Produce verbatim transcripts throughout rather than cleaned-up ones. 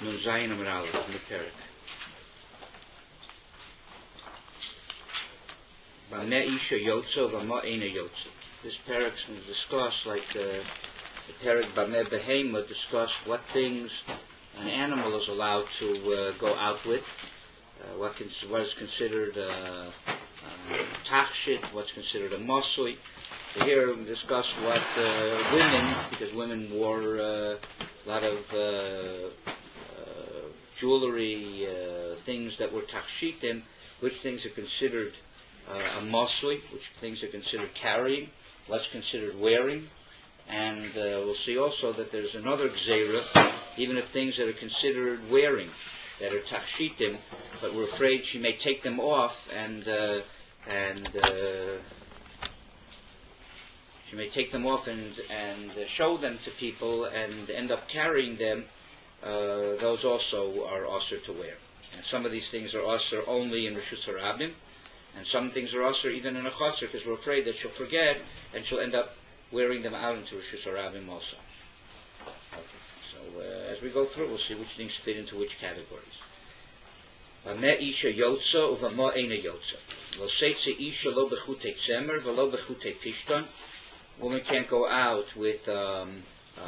Nun Zayin Amar Aleph, in the Perek. B'meh Isha Yotza, V'ma Eina Yotza. This Perek is going to discuss, like uh, the Perek B'meh Behema, discuss what things an animal is allowed to uh, go out with, uh, what, cons what is considered uh, uh, tachshit, what's considered a mosui. So here we discuss what uh, women, because women wore uh, a lot of uh, uh, jewelry, uh, things that were tachshitim, which things are considered uh, a mosui, which things are considered carrying, what's considered wearing. And uh, we'll see also that there's another gzeira, even if things that are considered wearing, that are tachshitim, but we're afraid she may take them off and uh, and uh, she may take them off and and uh, show them to people and end up carrying them. Uh, those also are osur to wear. And some of these things are osur only in Rishus Harabim, and some things are osur even in a chotzer, because we're afraid that she'll forget and she'll end up wearing them out into Rishus Harabim also. Okay. So uh, as we go through, we'll see which things fit into which categories. B'meh Isha Yotza u'v'ma Eina Yotza. Lo seitze Isha lo b'chutei tzemer v'lo b'chutei pishton. Woman can't go out with um, um,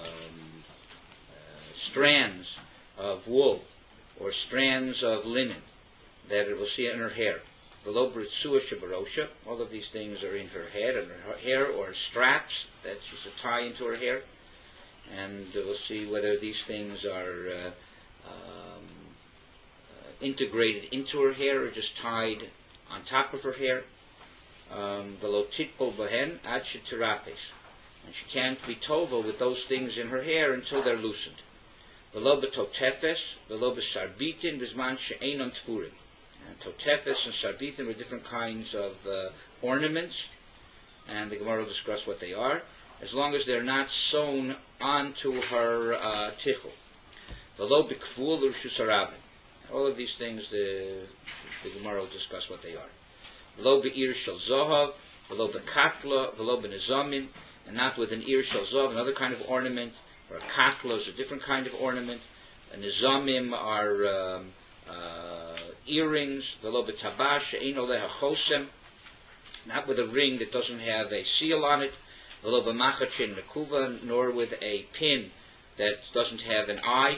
uh, strands of wool or strands of linen that it will see in her hair. V'lo b'ritzua shebarosha. All of these things are in her head and her hair, or straps that she's to tie into her hair. And uh, we'll see whether these things are uh, um, uh, integrated into her hair or just tied on top of her hair. V'lo titpol b'hen ad shetirapes. And she can't be tovel with those things in her hair until they're loosened. V'lo b'totefes, v'lo b'sarbitin b'zman she'enon tfurim. And totefes and sarbitin were different kinds of uh, ornaments, and the Gemara will discuss what they are, as long as they're not sewn onto her uh, tichel. V'lo b'kvul l'rishus harabim. All of these things, the, the Gemara will discuss what they are. V'lo b'ir shel zohav, v'lo b'katla, v'lo b'nizamim, and not with an ir shel zohav, another kind of ornament, or a katla is a different kind of ornament. And nizamim are um, uh, earrings. V'lo b'tabash she'ein oleh hachosem, not with a ring that doesn't have a seal on it. V'lo b'machat she'en nekuva, nor with a pin that doesn't have an eye.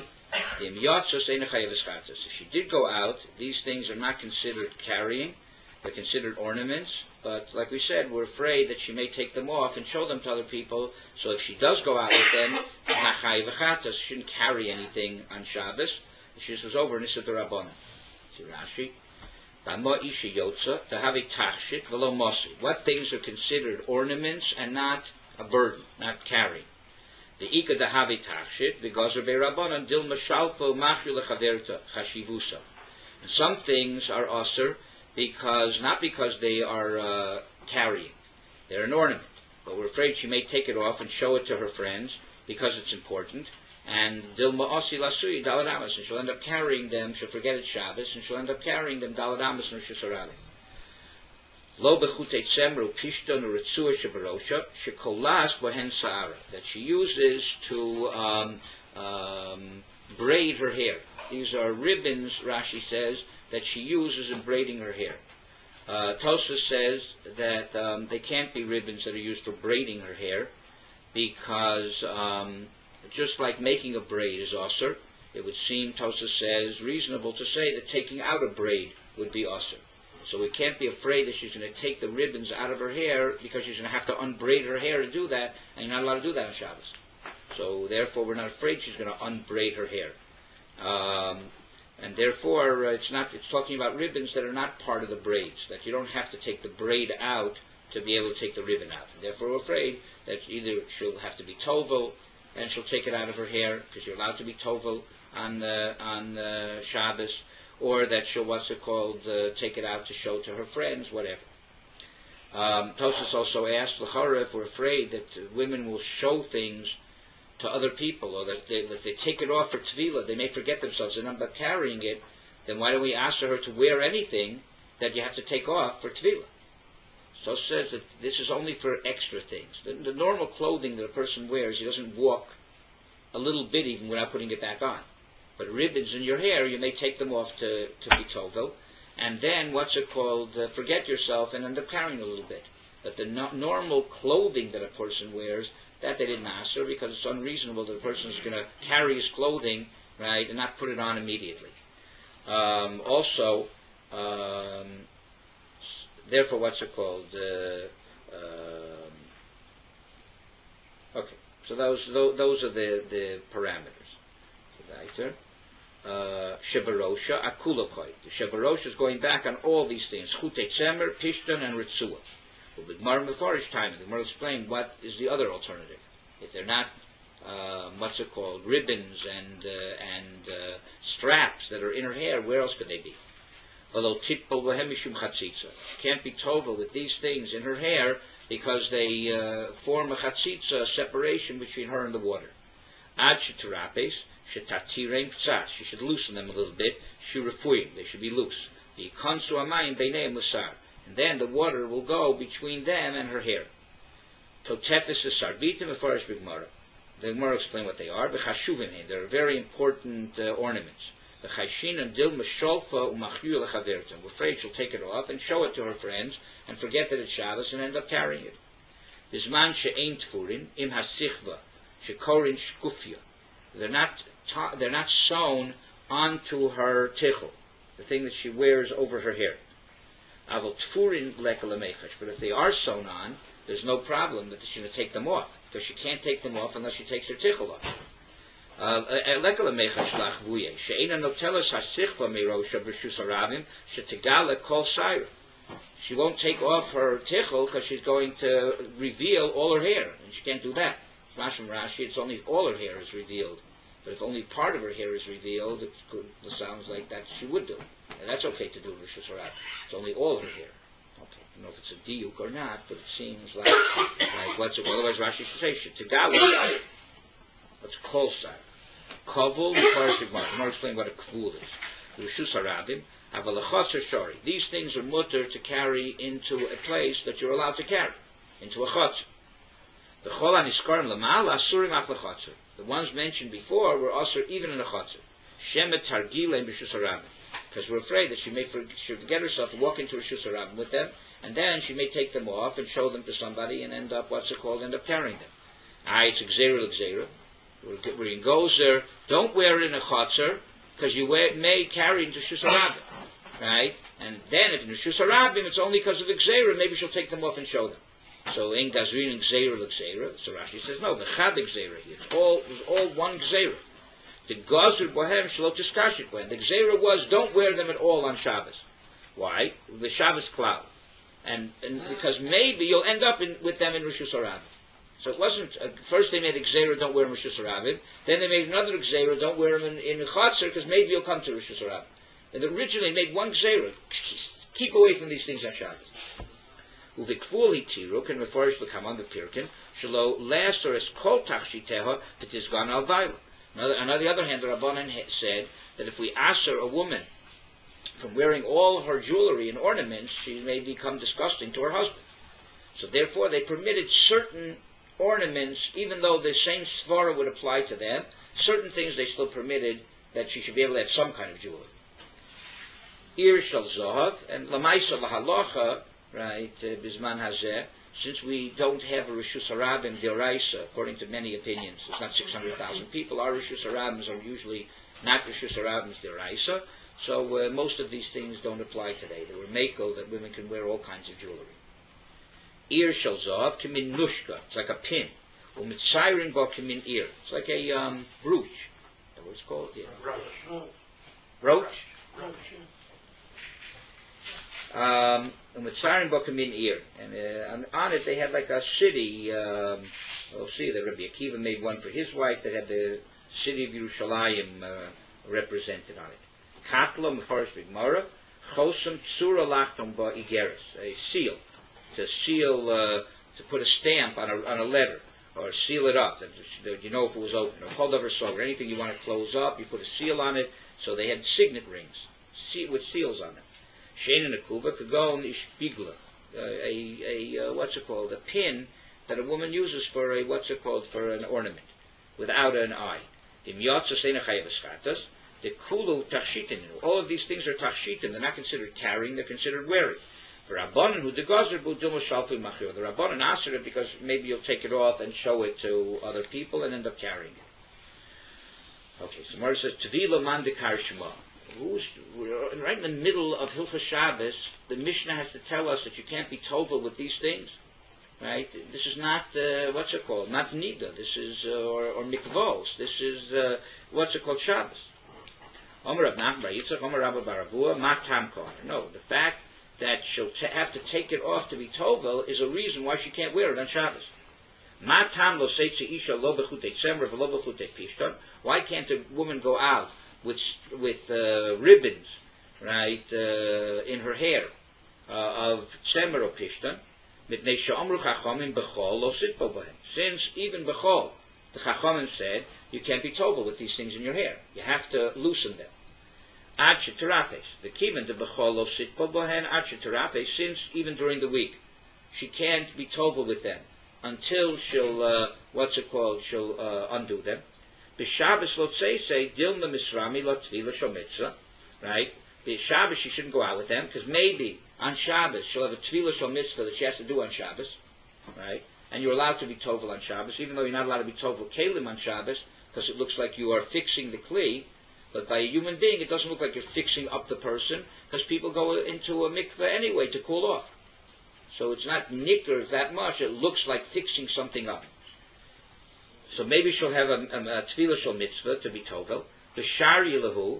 If she did go out, these things are not considered carrying. They're considered ornaments, but like we said, we're afraid that she may take them off and show them to other people. So if she does go out with them, she shouldn't carry anything on Shabbos. She just was over Nisa D'Rabbanan. See Rashi. What things are considered ornaments and not a burden, not carrying? The Ika Dahavi Tachshit, the Gozer Be'Rabbanan, Dil Mashalfo Machil Lechaverta Chashivusa. And some things are osir, because not because they are uh, carrying, they're an ornament, but we're afraid she may take it off and show it to her friends because it's important. And Dilma Osi Lasui Daladamas, and she'll end up carrying them. She'll forget it's Shabbos, and she'll end up carrying them Daladamas and Shusarali. Lo bechutei tsemru pishton uritzua shebarosha shekolas bohen saara, that she uses to um, um, braid her hair. These are ribbons, Rashi says, that she uses in braiding her hair. Uh, Tosfos says that um, they can't be ribbons that are used for braiding her hair, because um, just like making a braid is osir, it would seem, Tosfos says, reasonable to say that taking out a braid would be osir. So we can't be afraid that she's going to take the ribbons out of her hair, because she's going to have to unbraid her hair to do that, and you're not allowed to do that on Shabbos. So therefore we're not afraid she's going to unbraid her hair. Um, and therefore uh, it's not. It's talking about ribbons that are not part of the braids, that you don't have to take the braid out to be able to take the ribbon out. And therefore we're afraid that either she'll have to be tovel, and she'll take it out of her hair, because you're allowed to be tovel on uh, on uh, Shabbos, or that she'll, what's it called, uh, take it out to show to her friends, whatever. Um, Tosfos also asked, l'chara, if we're afraid that uh, women will show things to other people, or that they, if they take it off for tevilah, they may forget themselves and end up carrying it, then why don't we ask her to wear anything that you have to take off for tevilah? So it says that this is only for extra things. The, the normal clothing that a person wears, he doesn't walk a little bit even without putting it back on. But ribbons in your hair, you may take them off to, to be tovel, and then, what's it called, uh, forget yourself and end up carrying a little bit. But the no normal clothing that a person wears, that they didn't ask her, because it's unreasonable that a person is going to carry his clothing, right, and not put it on immediately. Um, also, um, therefore, what's it called? Uh, um, okay, so those those are the the parameters. Right, uh, Shebarosha, Akulokoi. The Shebarosha is going back on all these things. Chute Tzemer, Pishton, and Ritzua. But with Mar Mefarish time, the Gemara explain what is the other alternative. If they're not, uh, what's it called, ribbons and uh, and uh, straps that are in her hair, where else could they be? Although Titpol Bohemishum Chatzitza. She can't be tovel with these things in her hair because they uh, form a chatzitza, separation between her and the water. Ad sheterapes, shetatirem ptzat. She should loosen them a little bit. Shurafuyim. They should be loose. The konsu amayim beineim musar. And then the water will go between them and her hair. Totefis sarbitim afarish b'gemara. The Gemara explain what they are. B'chashuvim. They're very important uh, ornaments. B'chashin and dil masholfa u'machyu lechavertim. We're afraid she'll take it off and show it to her friends and forget that it's Shabbos and end up carrying it. Bisman she'ein tfurin im hasichva. Shekorin shkufya. They're not they're not sewn onto her tichel, the thing that she wears over her hair. Avol tfurin lekalamechash. But if they are sewn on, there's no problem that she's going to take them off, because she can't take them off unless she takes her tichel off. Lekalamechash lachvuye. She'ena notelas hasichva meirosha b'shus harabim shetegala kol sayr. She won't take off her tichel because she's going to reveal all her hair, and she can't do that. Masham Rashi, it's only if all her hair is revealed. But if only part of her hair is revealed, it, could, it sounds like that she would do. And that's okay to do in Rosh Hashanah. It's only all her hair. Okay, I don't know if it's a diuk or not, but it seems like, like what's it, otherwise Rashi should say, Shetigalah. What's kol sayr? Kovul, Mepharsh More explain what a kvul is. Rosh Hashanah, avalachotzer shori. These things are mutter to carry into a place that you're allowed to carry, into a chotzer. The ones mentioned before were also even in a chotzer. Because we're afraid that she may forget herself and walk into a Rishus Harabim with them, and then she may take them off and show them to somebody and end up, what's it called, end up carrying them. Ah, it's Gzeira l'Gzeira. We're in Gozer. Don't wear it in a chotzer, because you may carry it into Rishus Harabim. Right? And then if in Rishus Harabim it's only because of the Gzeira, maybe she'll take them off and show them. So in Gazrin and Gzeira l'Gzeira, so Rashi says no, the Chad Gzeira here. It's all it was all one Gzeira. The Gazer Bohem Shalot Tiskashit Bohem. The Gzeira was don't wear them at all on Shabbos. Why? The Shabbos cloud. And and because maybe you'll end up in, with them in Rosh Hashanah. So it wasn't uh, first they made a Gzeira don't wear them in Rosh Hashanah. Then they made another Gzeira don't wear them in, in Chatzar because maybe you'll come to Rosh Hashanah. And originally made one Gzeira. Keep away from these things on Shabbos. Uvikvuli tiruk and refers become on the pirkin shalo last or as kol tachshiteha that is gone al vaila. On the other hand, the Rabbanan said that if we ask her a woman from wearing all her jewelry and ornaments, she may become disgusting to her husband. So therefore, they permitted certain ornaments, even though the same svara would apply to them. Certain things they still permitted that she should be able to have some kind of jewelry. Ir shal zohav and lamaisa lahalacha. Right, uh, Bisman Hazeh, since we don't have a Rishus Harabim D'Oraisa, according to many opinions, it's not six hundred thousand people, our Rishus Harabims are usually not Rishus Harabims D'Oraisa, so uh, most of these things don't apply today. They were Mako, that women can wear all kinds of jewelry. Ir Shal Zahav Kimin Nushka, it's like a pin. Umitzayrin Bo Kimin Ir, it's like a um, brooch. Is that what it's called? Yeah. Brooch. Brooch? Brooch. Um, and uh, on it they had like a city. Um, we'll see that Rabbi Akiva made one for his wife that had the city of Yerushalayim uh, represented on it. Katla Mefarish B'Gemara Chosam Tsura Lachtom Ba Igeris, a seal to seal uh, to put a stamp on a on a letter or seal it up that, that you know if it was open or hold over so or anything you want to close up, you put a seal on it. So they had signet rings see, with seals on them. Shein and a kuba could go on ishpigla, a a uh, what's it called, a pin that a woman uses for a what's it called for an ornament, without an eye. Im yotza seina chayav eschatas The kulu tachshitin. All of these things are tachshitin. They're not considered carrying. They're considered wearing. The Rabbanan who degazer bu dilma shalfim machir. The Rabbanan asked it because maybe you'll take it off and show it to other people and end up carrying it. Okay, so Mara says tvila mandikar shema. Who's right in the middle of Hilchos Shabbos? The Mishnah has to tell us that you can't be tovel with these things. Right? This is not uh, what's it called? Not nida. This is uh, or, or mikvos. This is uh, what's it called? Shabbos. Omer Rav Nachman bar Yitzchak, Omer Rabba bar Avua, matam kohen. No, the fact that she'll t- have to take it off to be tovel is a reason why she can't wear it on Shabbos. Matam lo seitze isha lo bechutei tzemer v'lo bechutei pishton. Why can't a woman go out with with uh, ribbons, right, uh, in her hair uh, of tzemer or pishton? Since even b'chol, the Chachamim said, you can't be tovel with these things in your hair. You have to loosen them. Ad sheterapes. The kiven to b'chol lo sitpo bohen ad sheterapes. Since even during the week, she can't be tovel with them until she'll, uh, what's it called, she'll uh, undo them. B'Shabbos lo tzeisei dilma misrami lo tvila shomitzah. Right? The Shabbos she shouldn't go out with them because maybe on Shabbos she'll have a tvila shel mitzvah that she has to do on Shabbos, right? And you're allowed to be tovel on Shabbos, even though you're not allowed to be tovel kelim on Shabbos because it looks like you are fixing the kli. But by a human being, it doesn't look like you're fixing up the person because people go into a mikveh anyway to cool off. So it's not nicker that much. It looks like fixing something up. So maybe she'll have a, a, a tvila shel mitzvah to be tovel. The shari lahu.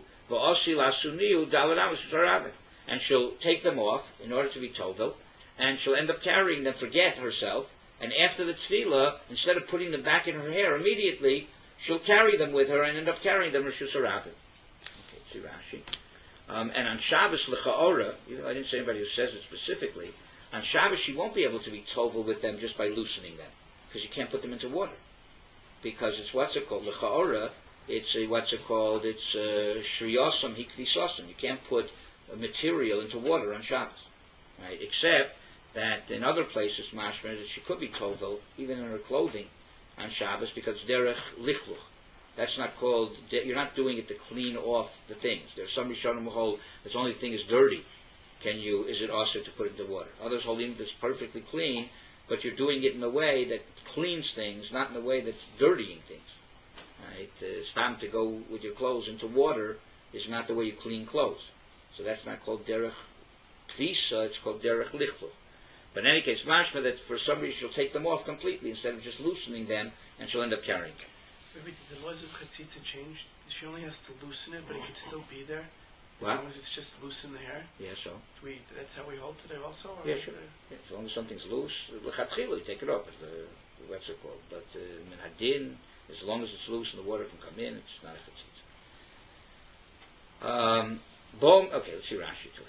And she'll take them off in order to be tovel, and she'll end up carrying them, forget herself, and after the tefillah, instead of putting them back in her hair immediately, she'll carry them with her and end up carrying them Rishus Harabim. Okay, see Rashi. Um, and on Shabbos l'cha'ora, even though I didn't say anybody who says it specifically, on Shabbos she won't be able to be tovel with them just by loosening them, because you can't put them into water, because it's what's it called l'cha'ora. It's a, what's it called? It's shriyosam hikvisosam. You can't put a material into water on Shabbos, right? Except that in other places, mashma, that she could be tovel even in her clothing on Shabbos because derech lichluch. That's not called. You're not doing it to clean off the things. There's some Rishonim who hold that the only thing is dirty. Can you? Is it also to put it into water? Others hold even it's perfectly clean, but you're doing it in a way that cleans things, not in a way that's dirtying things. Right? It's time to go with your clothes into water is not the way you clean clothes. So that's not called derech kvisa, it's called derech lichluch. But in any case, mashma that for some reason she'll take them off completely instead of just loosening them, and she'll end up carrying them. Maybe the laws of chatzitza changed. She only has to loosen it, but it can still be there. As What? long as it's just loose in the hair. Yeah, so. Do we, that's how we hold today also? Or Yeah, sure. Yeah, as long as something's loose, l'chatchila, you take it off. The, what's it called? But uh, min hadin, as long as it's loose and the water can come in, it's not a chatzitza. Um, boom. Okay, let's see Rashi too.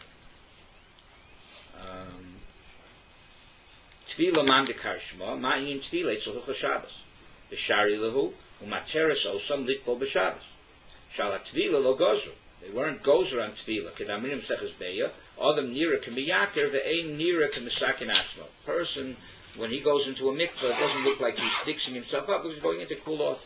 Um, Tvila man dekar shma, ma'in tvila etzol hilchos Shabbos. B'shari lehu u'materes osam litbol b'Shabbos. Shal tvila lo gozer. They weren't gozer on tvila. Kedamirim seches beya. Adam nira can be yaker. Ve'ein nira can misakin asmo. Person, when he goes into a mikveh, it doesn't look like he's fixing himself up. He's going in to cool off.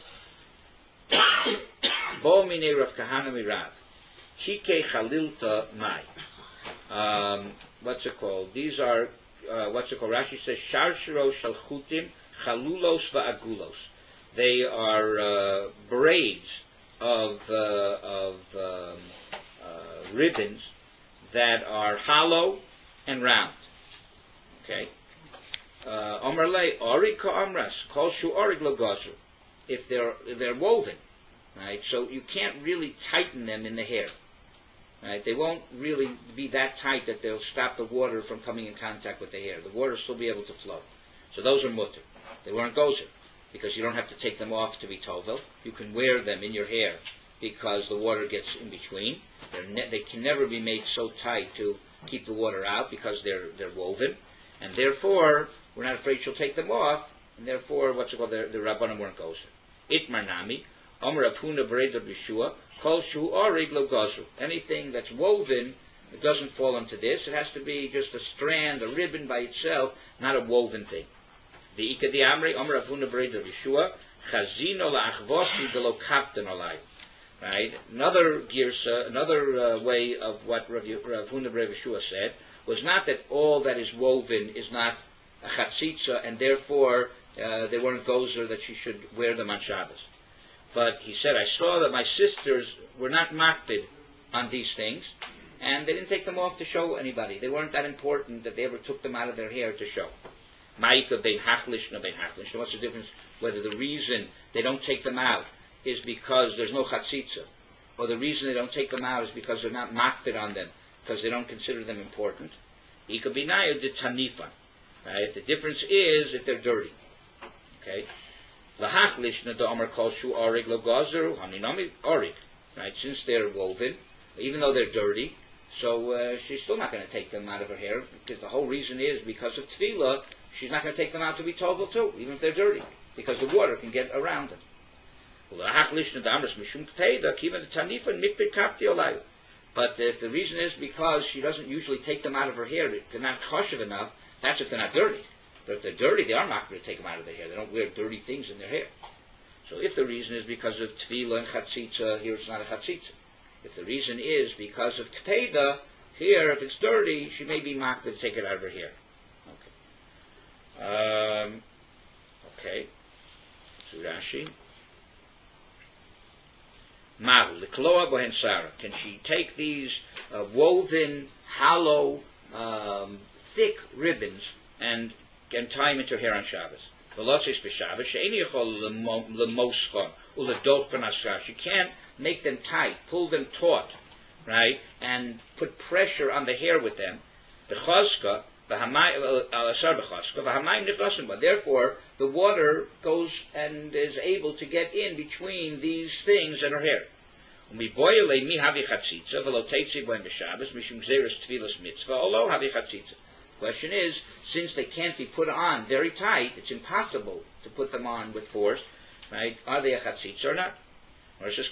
Bo minei Rav Kahana mirav. Chike chalilta mai. Um, what's it called? These are, uh, what's it called? Rashi says, Sharshiro shalchutim chalulos va'agulos. They are uh, braids of, uh, of um, uh, ribbons that are hollow and round. Okay? Omer le, ori ka amras, kol shu orig logosu. If they're, if they're woven, right? So you can't really tighten them in the hair. Right? They won't really be that tight that they'll stop the water from coming in contact with the hair. The water will still be able to flow. So those are mutter. They weren't gozer, because you don't have to take them off to be tovel. You can wear them in your hair because the water gets in between. They're ne- they can never be made so tight to keep the water out because they're they're woven, and therefore we're not afraid she'll take them off. And therefore, what's it called? The, the rabbanim weren't gozer. Itmar nami, Omer Rav Huna Berei Rav Yeshua. Anything that's woven, it doesn't fall into this. It has to be just a strand, a ribbon by itself, not a woven thing. The Ika di Amri, Omer Rav Huna Berei Rav Yeshua, Chazino la'achvosi velo kapten olai. right? Another girsa, another uh, way of what Rav, Rav Huna Rav Yeshua said was not that all that is woven is not a chatzitza, and therefore uh, they weren't gozer that she should wear them on Shabbos. But he said, I saw that my sisters were not makpid on these things, and they didn't take them off to show anybody. They weren't that important that they ever took them out of their hair to show. Ma'ika bein hachlish no bein hachlish. What's the difference whether the reason they don't take them out is because there's no chatzitza, or the reason they don't take them out is because they're not makpid on them, because they don't consider them important? Ika binaya de tanifan. Right? The difference is if they're dirty. Okay? Lahachlish na da amar kol shu arig lo gazeru haninami arig. Right? Since they're woven, even though they're dirty, so uh, she's still not going to take them out of her hair, because the whole reason is because of tefillah, she's not going to take them out to be tovel too, even if they're dirty, because the water can get around them. But if the reason is because she doesn't usually take them out of her hair, they're not choshev enough, that's if they're not dirty. But if they're dirty, they are not going to take them out of their hair. They don't wear dirty things in their hair. So if the reason is because of tefillah and chatzitza, here it's not a chatzitza. If the reason is because of k'peda, here, if it's dirty, she may be makbid to take it out of her hair. Okay. Um, okay. So Rashi. Mahu, the kloa bohen sarah. Can she take these uh, woven, hollow, um, thick ribbons and, and tie them into her hair on Shabbos? Velotzis b'Shabbos, she'eni yachol lemoscha uledot b'nasra. She can't make them tight, pull them taut, right, and put pressure on the hair with them. B'chazka, therefore, the water goes and is able to get in between these things and her hair. Question is, since they can't be put on very tight, it's impossible to put them on with force, right? Are they a chatzitza or not? Or it says,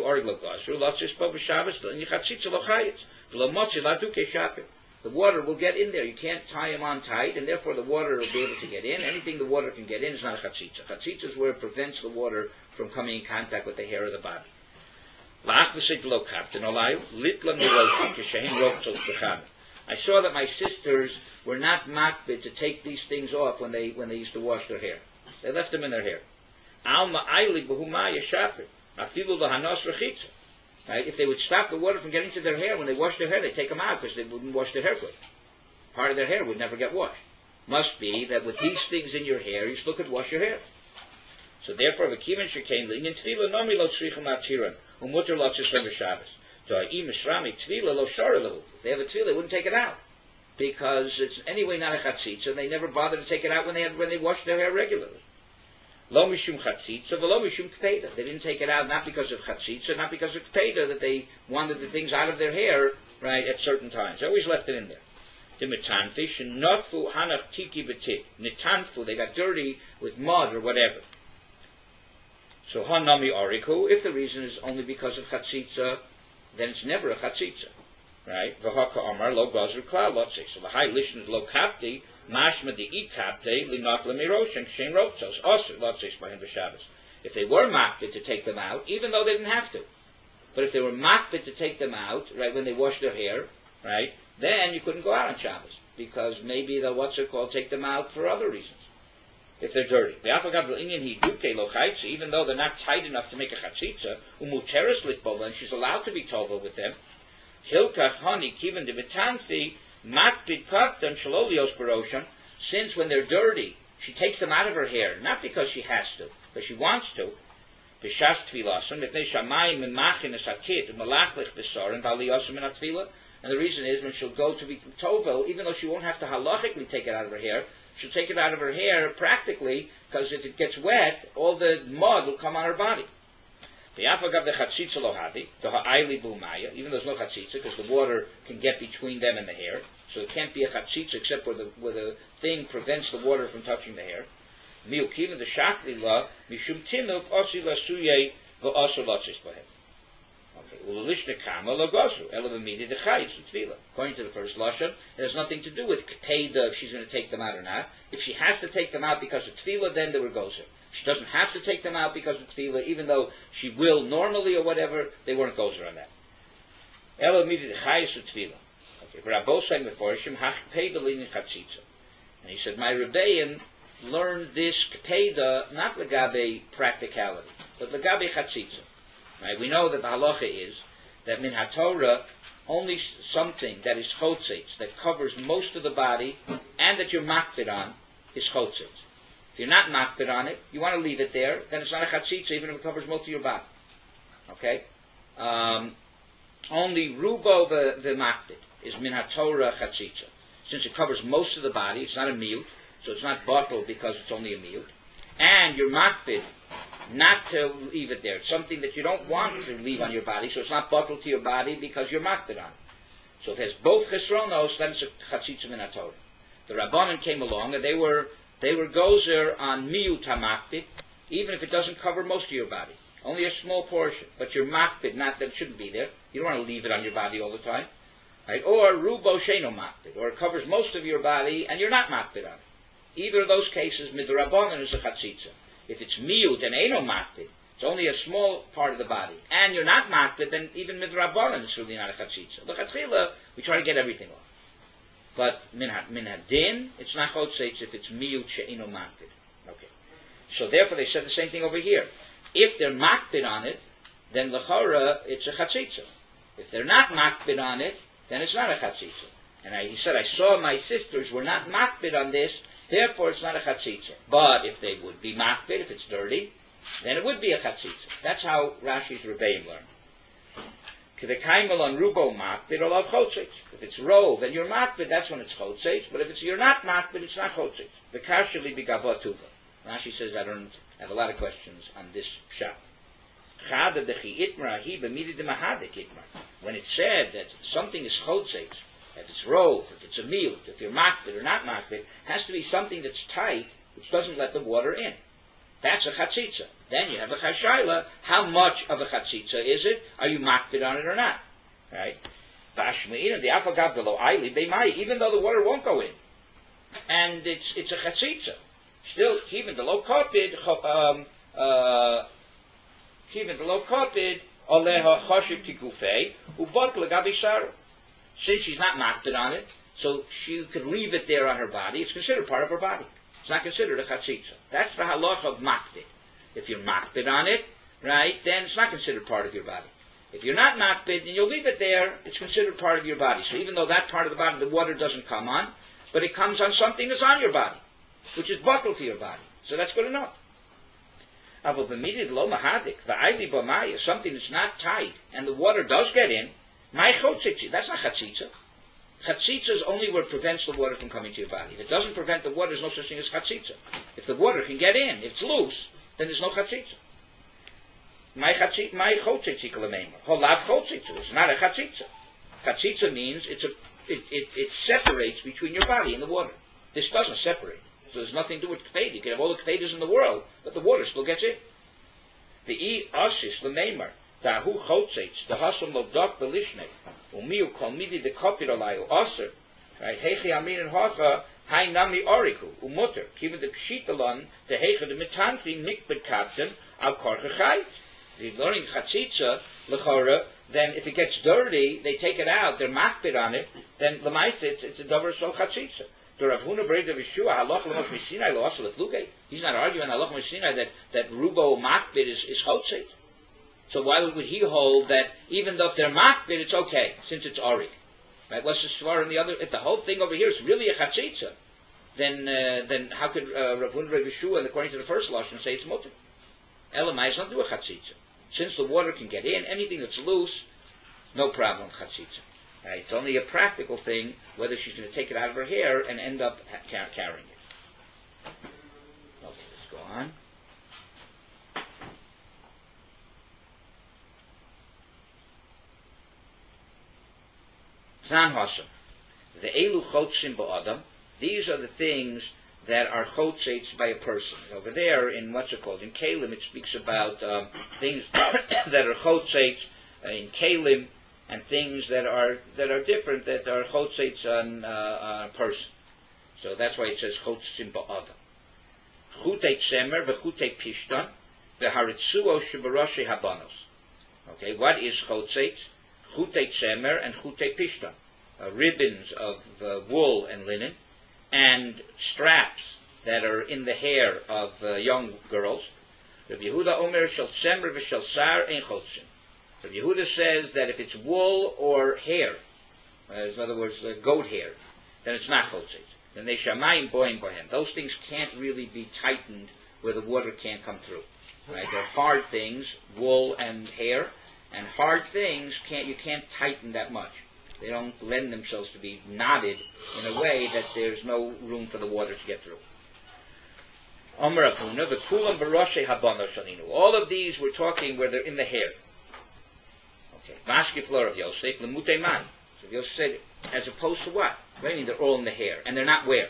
the water will get in there. You can't tie them on tight, and therefore the water will be able to get in. Anything the water can get in is not a chatzitza. Chatzitza is where it prevents the water from coming in contact with the hair of the body. I saw that my sisters were not makbid to take these things off when they when they used to wash their hair. They left them in their hair. Right? If they would stop the water from getting to their hair when they wash their hair, they take them out because they wouldn't wash their hair good. Part of their hair would never get washed. Must be that with these things in your hair, you still could wash your hair. So therefore, if they have a tefillah, they wouldn't take it out because it's anyway not a chatzitza, and they never bothered to take it out when they had when they washed their hair regularly. Lo mishum chatzitza, v'lo mishum k'peda. They didn't take it out not because of chatzitza, not because of k'peda, that they wanted the things out of their hair, right, at certain times. They always left it in there. Dimitanfi, shenotfu hanach tiki b'tik. Nitanfu, they got dirty with mud or whatever. So hanami ariku, if the reason is only because of chatzitza, then it's never a chatzitza, right? V'haka amar lo gazru klal lotzi. So the high lishon is lo kapti, mashma de ikapte linot lemiroshen kshen roptos osir lotzis by him b'Shabbos. If they were makbid to take them out, even though they didn't have to, but if they were makbid to take them out, right, when they washed their hair, right, then you couldn't go out on Shabbos because maybe the what's it called take them out for other reasons. If they're dirty, even though they're not tight enough to make a chatzitza, umuteres litbova, and she's allowed to be tova with them. Hilkach hani kiven de betanfi makbid kaptan shalolios baroshan. Since when they're dirty, she takes them out of her hair, not because she has to, but she wants to. B'shas tfilasim mipnei shamayim memachin esatit malachlich besorim v'aliyosim in atfila. And the reason is when she'll go to be tovel, even though she won't have to halachically take it out of her hair, she'll take it out of her hair practically, because if it gets wet, all the mud will come on her body. Even though there's no chatzitza, because the water can get between them and the hair, so it can't be a chatzitza except where the, where the thing prevents the water from touching the hair. According to the first lashon, it has nothing to do with k'peda if she's going to take them out or not. If she has to take them out because of tefillah, then they were gozer. She doesn't have to take them out because of tefillah, even though she will normally or whatever. They weren't gozer on that. Elo midi chayis tefillah. Okay, v'rabosai meforshim hach peidalin chatzitza. And he said, my rebbeim learned this kpeda not legabe practicality, but legabe chatzitza. Right? We know that the halacha is that min haTorah, only something that is chotzitz, that covers most of the body, and that you're makpid on, is chotzitz. If you're not makpid on it, you want to leave it there, then it's not a chatzitza, even if it covers most of your body. Okay? Um, only rubo the, the makpid is min haTorah chatzitza. Since it covers most of the body, it's not a miut, so it's not bottled because it's only a miut. And you're makpid not to leave it there. It's something that you don't want to leave on your body, so it's not bottled to your body because you're makpid on it. So if it has both chesronos, then it's a chatzitza min haTorah. The Rabbanan came along and they were they were gozer on miut hamakpid, even if it doesn't cover most of your body, only a small portion. But you're makpid, not that it shouldn't be there. You don't want to leave it on your body all the time, right? Or rubo sheno makpid, or it covers most of your body and you're not makpid on it. Either of those cases, midrabanan is a chatzitza. If it's miut and eno makpid, it's only a small part of the body, and you're not makpid, then even midrabanan is really not a chatzitza. L'chatchila, we try to get everything off. But min hadin, it's not chotzitz if it's miut she'eno makpid. Okay. So therefore, they said the same thing over here. If they're makpid on it, then l'chora it's a chatzitza. If they're not makpid on it, then it's not a chatzitza. And I, he said, I saw my sisters were not makpid on this. Therefore, it's not a chatzitza. But if they would be makpid, if it's dirty, then it would be a chatzitza. That's how Rashi's Rebbeim learned. K'vekaimel on rubo makpid or love chotzitz. If it's rov and you're makpid, that's when it's chotzitz. But if it's you're not makpid, it's not chotzitz. The kashali b'gavot tuva. Rashi says I don't have a lot of questions on this pshat. Chada dechi itmar hi b'midi demahadek itmar. When it said that something is chotzitz, if it's rov, if it's a miut, if you're makpid or not makpid, has to be something that's tight, which doesn't let the water in. That's a chatzitza. Then you have a chashayla. How much of a chatzitza is it? Are you makpid on it or not? Right? Even though the water won't go in, and it's it's a chatzitza, still even the low kopid, um, uh, even the low kopid, aleha choshev kigufei ubot legabi sharu. Since she's not makpid on it, so she could leave it there on her body. It's considered part of her body. It's not considered a chatzitza. That's the halacha of makpid. If you're makpid on it, right, then it's not considered part of your body. If you're not makpid and you'll leave it there, it's considered part of your body. So even though that part of the body, the water doesn't come on, but it comes on something that's on your body, which is bottled to your body. So that's good enough. Something that's not tight, and the water does get in, my chotzitzi, that's not chatzitza. Chatzitza is only where it prevents the water from coming to your body. If it doesn't prevent the water, there's no such thing as chatzitza. If the water can get in, if it's loose, then there's no chatzitza. My chatzitza, my chotzitzi kalameimah. Holav chotzitza. It's not a chatzitza. Chatzitza means it's a, it, it, it separates between your body and the water. This doesn't separate. So there's nothing to do with kfeda. You can have all the kfedas in the world, but the water still gets in. The e asis lameimah. Dahu chotzitz. The hasam lo dok belishnei. Umiu kol midi de kopir alayu aser. Right? Hechi amin and hacha. Hai nami oriku umutter. Kiven the pshitalon. The hecha the mitanfi mikbed kapten al korcha chayt. If you're learning chatzitza, l'chora, then if it gets dirty, they take it out, they're makbid on it, then l'maisa, it's, it's a davar shel chatzitza. The Rav Huna Bered of Yeshua, halach l'mosh mishinai lo asal l'fluke. He's not arguing halach mishinai that, that rubo makbid is, is chotzit. So why would he hold that even though if they're makbid, it's okay, since it's arik? Right? What's the svar in the other? If the whole thing over here is really a chatzitza, then uh, then how could uh, Rav Huna Bered of Yeshua, according to the first lashon, say it's mutter? Elamai is not do a chatzitza. Since the water can get in, anything that's loose, no problem, chatzitza. Right? It's only a practical thing whether she's going to take it out of her hair and end up ha- carrying it. Okay, let's go on. Zan Hashem. The elu chotzim ba'adam. These are the things that are chotzeits by a person. Over there, in what's it called? In Kalim, it speaks about um, things that are chotzeits uh, in Kalim, and things that are that are different, that are chotzeits on, uh, on a person. So that's why it says chotzim ba'adam. chutei tzemer v'chutei pishton v'haritzuo shebaroshe habanos. Okay, what is chotzeitz? Chutei tzemer and chutei pishton, uh, ribbons of uh, wool and linen, and straps that are in the hair of uh, young girls. Rabbi Yehuda Omer shel tzemer v'shel sar ein chotzin. Rabbi Yehuda says that if it's wool or hair, uh, in other words, uh, goat hair, then it's not chotzit. Then they shamayim boim bohem. Those things can't really be tightened where the water can't come through. Right? They're hard things, wool and hair, and hard things can't you can't tighten that much. They don't lend themselves to be knotted in a way that there's no room for the water to get through. Amar Avuna, the kulam baroshe habano shalinu. All of these we're talking where they're in the hair. Okay. Mashki floor of Yosef, lemute man. So Yosef said, as opposed to what? What do you mean they're all in the hair? And they're not where?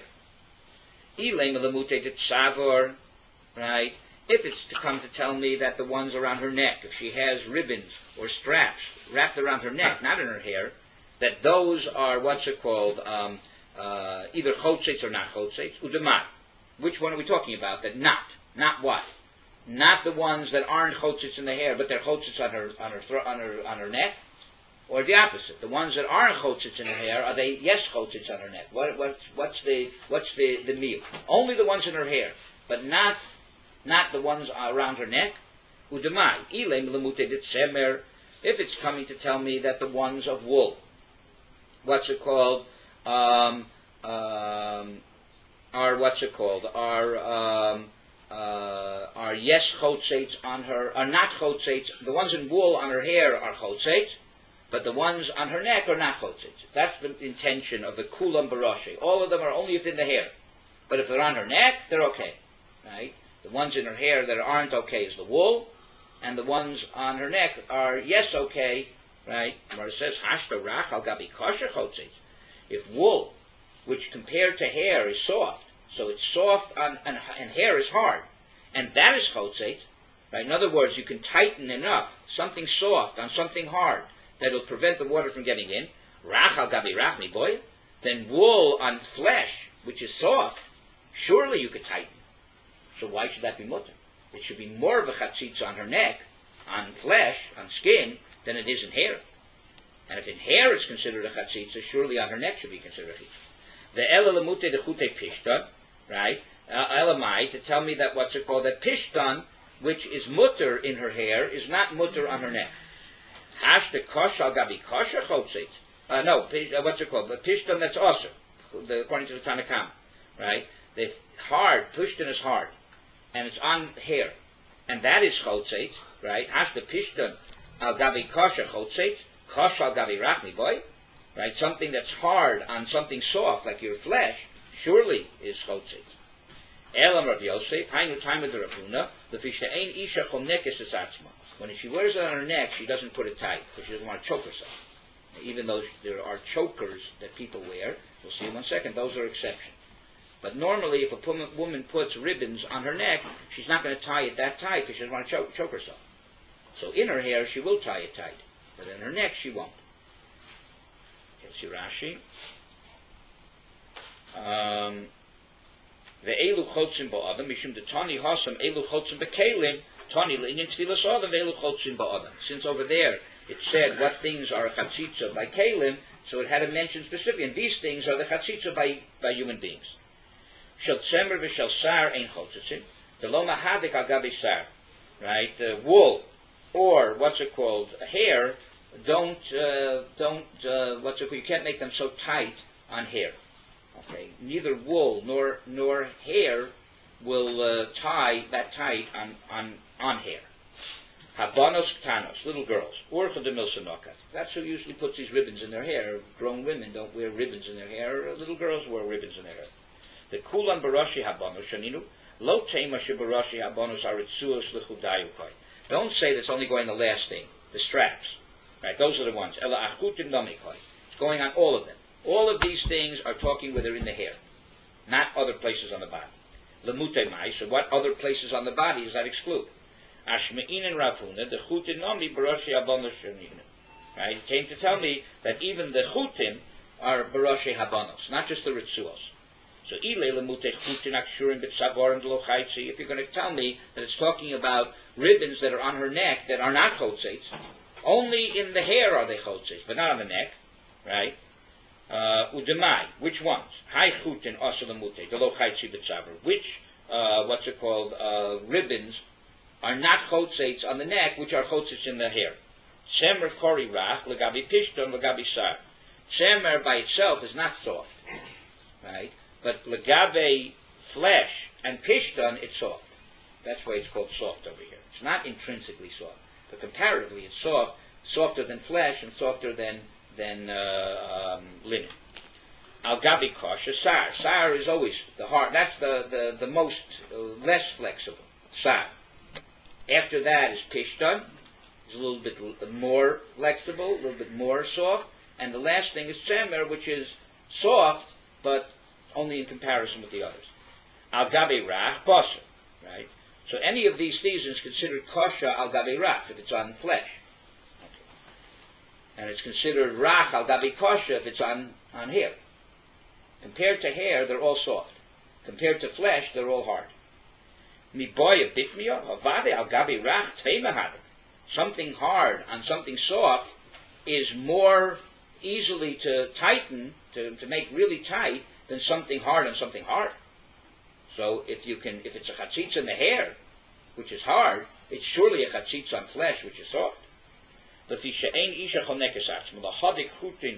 Ilema lemute de tzavor, right? If it's to come to tell me that the ones around her neck, if she has ribbons or straps wrapped around her neck, not in her hair, that those are, what's it called, um, uh, either chotzeitz or not chotzeitz, udemar. Which one are we talking about? That not, not what? Not the ones that aren't chotzitz in the hair, but they're chotzitz on her on her thro- on her on her neck, or the opposite. The ones that aren't chotzitz in her hair, are they yes chotzitz on her neck? What what what's the what's the the meal? Only the ones in her hair, but not not the ones around her neck. Udemai ilem lemute dit semer. If it's coming to tell me that the ones of wool, what's it called? Um, um, are what's it called? Are um, uh, are yes chotzeitz on her? Are not chotzeitz? The ones in wool on her hair are chotzeitz, but the ones on her neck are not chotzeitz. That's the intention of the kulam baroshe. All of them are only within the hair, but if they're on her neck, they're okay, right? The ones in her hair that aren't okay is the wool, and the ones on her neck are yes okay, right? Where it says hashta rach al gabi kosher chotzeitz. If wool, which compared to hair is soft, so it's soft on, and, and hair is hard, and that is chotzeitz, right? In other words, you can tighten enough something soft on something hard that will prevent the water from getting in. Rach al gabi rach mi boy. Then wool on flesh, which is soft, surely you could tighten. So why should that be mutter? It should be more of a chatzitz on her neck, on flesh, on skin, than it is in hair. And if in hair it's considered a chatzitza, surely on her neck should be considered a chatzitza. The ela lemute de chute pishtan, right? Uh, elamai, to tell me that what's it called? That pishtan, which is mutter in her hair, is not mutter on her neck. Hash de kosh al gabi kosher chotzitz. Uh, no, pish, uh, what's it called? The pishtan that's also, the, according to the Tanakam, right? The hard, pishtan is hard, and it's on hair, and that is chotzitz, right? Hash de pishtan al gabi kosher chotzitz. Kosh al gabi rachmi boy, right? Something that's hard on something soft, like your flesh, surely is chotzitz. Elam Rav Yosef, hainu taimad Rav Huna, l'fisha ein isha chom nekes es atzma. When she wears it on her neck, she doesn't put it tight, because she doesn't want to choke herself. Even though there are chokers that people wear, we'll see in one second, those are exceptions. But normally, if a woman puts ribbons on her neck, she's not going to tie it that tight, because she doesn't want to choke, choke herself. So in her hair, she will tie it tight. But in her neck, she won't. Let's see Rashi. Um, the elu chotzim ba'adam, mishum de tani hasam elu chotzim bekelim, tani le'inyan tfilas adam elu chotzim ba'adam. Since over there it said what things are chatzitza by kelim, so it had to mention specifically, and these things are the chatzitza by, by human beings. Shel tzemer v'shel sar ein chotzitzim, the lo mahadik al gabi sar, right? Uh, wool, or what's it called, hair, don't, uh, don't, uh, what's it called, you can't make them so tight on hair. Okay, neither wool nor nor hair will uh, tie that tight on, on, on hair. Habanos ktanos, little girls, orcha de milsanokat. That's who usually puts these ribbons in their hair. Grown women don't wear ribbons in their hair. Little girls wear ribbons in their hair. The kulan barashi habanos shaninu, lo tema shebarashi habanos aritzuos lechudayukai. Don't say that's only going the last thing, the straps. Right, those are the ones. Ela achutim namikoi. It's going on all of them. All of these things are talking where they're in the hair, not other places on the body. Lemute mai. So what other places on the body does that exclude? Ashmein and Rav Huna, the chutim nami barashi habanos shaninu. Right, it came to tell me that even the chutim are barashi habanos, not just the ritzuos. So if you're going to tell me that it's talking about ribbons that are on her neck that are not chotzeitz, only in the hair are they chotzeitz, but not on the neck, right? Uh, udemai, which ones? Hai chutin osalamute, the lo chaitzi b'tzavar. Which, uh, what's it called, uh, ribbons are not chotzeitz on the neck, which are chotzeitz in the hair? Shemer kori rach, legabi pishton, legabi sar. Shemer by itself is not soft, right? But legabe flesh and pishton, it's soft. That's why it's called soft over here. It's not intrinsically soft, but comparatively it's soft, softer than flesh and softer than than uh, um, linen. Al gabi kosher sar. Sar is always the hard. That's the the the most uh, less flexible. Sar. After that is pishton. It's a little bit more flexible, a little bit more soft, and the last thing is tzemer, which is soft but only in comparison with the others. Al gabi rach kosher, right? So any of these things is considered kosher al gabi rach if it's on flesh, okay. And it's considered rach al gabi kosher if it's on on hair. Compared to hair, they're all soft. Compared to flesh, they're all hard. Mi boya bitmia havade al gabi rach tvei. Something hard on something soft is more easily to tighten, to, to make really tight, than something hard on something hard. So if you can, if it's a chatzitz in the hair, which is hard, it's surely a chatzitz on flesh, which is soft. But the she'ein isha chonekes atzma lachadik chutin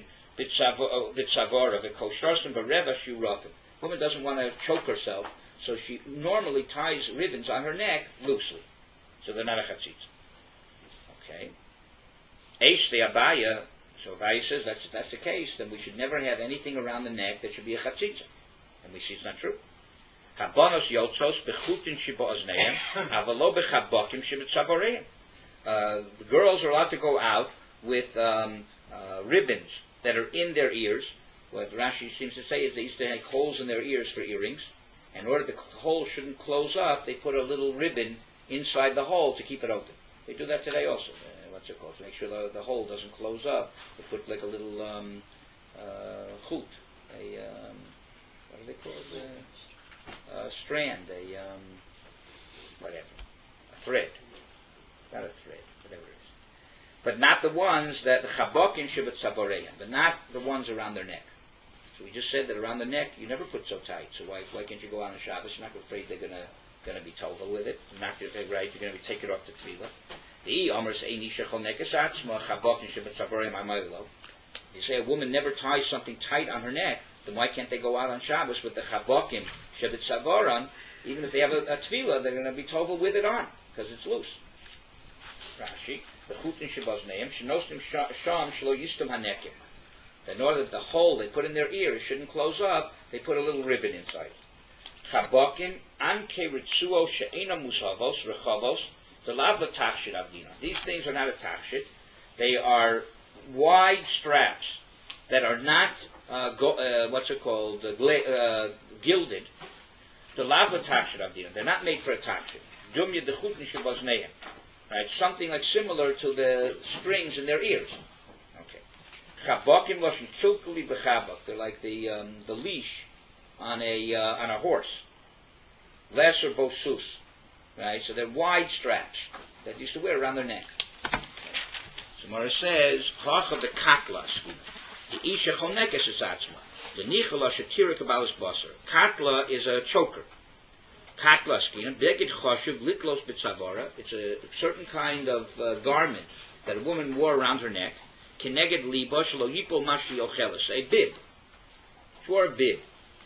b'tzavora v'kosharsim b'reva shiuratim. Woman doesn't want to choke herself, so she normally ties ribbons on her neck loosely, so they're not a chatzitz. Okay. Eish the Abaya, so Abaya says that's, that's the case, then we should never have anything around the neck that should be a chatzitza. And we see it's not true. Habanos yotzos bechutin shibo'ozneim, avalo bechabokim shibetzaboreim. The girls are allowed to go out with um, uh, ribbons that are in their ears. What Rashi seems to say is they used to have holes in their ears for earrings. In order the hole shouldn't close up, they put a little ribbon inside the hole to keep it open. They do that today also. Uh, what's it called? To make sure the, the hole doesn't close up, they put like a little um, uh, chut, a um, what do they call it? Uh, a strand, a um, whatever, a thread, not a thread, whatever it is. But not the ones that the chabokin shebet saboreim, but not the ones around their neck. So we just said that around the neck you never put so tight. So why why can't you go out on Shabbos? You're not afraid they're gonna. going to be tovel with it, not right, you're going to be take it off the tefillah. The Omer say Nisha Chonekes Atzma Chabokin Shebetzaborim Amaylo. You say a woman never ties something tight on her neck, then why can't they go out on Shabbos with the Chabokim Shebetzaborim? Even if they have a, a tefillah, they're going to be tovel with it on because it's loose. Rashi, the Chutin Shebozneim Shenostim Sham Shlo Yistum Hanekim. In order that the hole they put in their ears shouldn't close up, they put a little ribbon inside. Chabokim anke ritzuo she'ena musavos rechavos the lav l'tachshit avdina. These things are not a tachshit; they are wide straps that are not uh, go, uh, what's it called uh, gla- uh, gilded. The lav l'tachshit avdina. They're not made for a tachshit. Dumya dechutin shebozneim. Right, something like similar to the strings in their ears. Okay. Chabokim loshin kilkuli b'chabak. They're like the um, the leash on a uh, on a horse, lesser bosus, right? So they're wide straps that they used to wear around their neck. So Mara says, "Hacha the katla the isha chonekes is atzma, the nichala shetira kabbalas basar." Katla is a choker. Katla skin, beged choshev litlos b'tzavara. It's a certain kind of uh, garment that a woman wore around her neck. Keneged liba shelo yipol mashi ocheles, a bib. She wore a bib.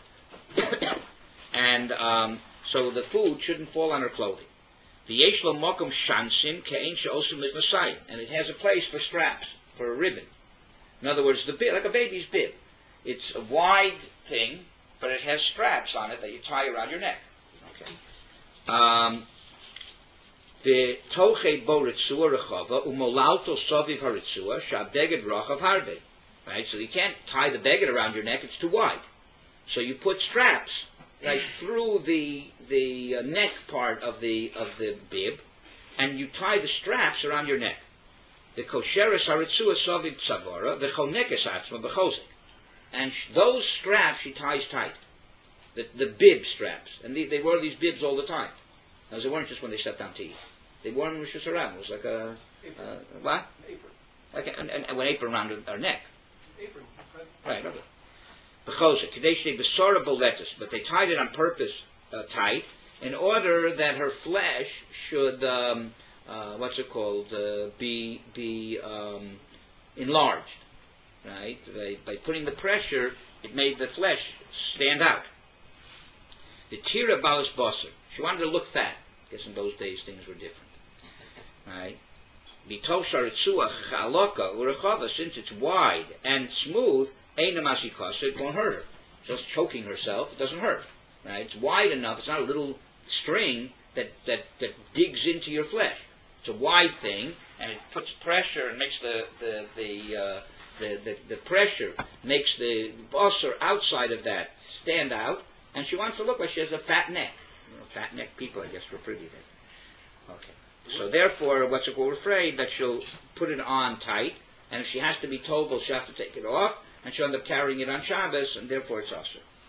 And um, so the food shouldn't fall on her clothing. The yeshlo mokum shansin ke'en she'osim mitnasayim, and it has a place for straps, for a ribbon. In other words, the bib, like a baby's bib. It's a wide thing, but it has straps on it that you tie around your neck. Okay. Um, the toche bo ritzua rechava umolalto soviv haritzua shabdeged rachav harbe. Right, so you can't tie the beged around your neck; it's too wide. So you put straps right through the the uh, neck part of the of the bib, and you tie the straps around your neck. The kosheres haritzua soviv tzavora the chonekes atzma b'chozik, and sh- those straps she ties tight. the, the bib straps. And they, they wore these bibs all the time. Now, they weren't just when they sat down to eat. They wore them with Rishus Harabim. It was like a, uh, what? Apron. Like a, and, and, and an apron around her neck. Apron. Right, okay. B'chosa, Kadeshne Besora Boletus, but they tied it on purpose uh, tight, in order that her flesh should, um, uh, what's it called, uh, be be um, enlarged, right? By, by putting the pressure, it made the flesh stand out. The tira balas basar, she wanted to look fat. I guess in those days things were different, right? Bitoshar itzuach chaloka urechava, since it's wide and smooth, einamasikosa, it won't hurt her. Just choking herself, it doesn't hurt, right? It's wide enough. It's not a little string that, that, that digs into your flesh. It's a wide thing, and it puts pressure and makes the the the uh, the, the, the pressure makes the basar outside of that stand out, and she wants to look like she has a fat neck. You know, fat neck people, I guess, were pretty then. Okay. So therefore, what's it called? We're afraid that she'll put it on tight, and if she has to be told, she'll have to take it off, and she'll end up carrying it on Shabbos, and therefore it's also.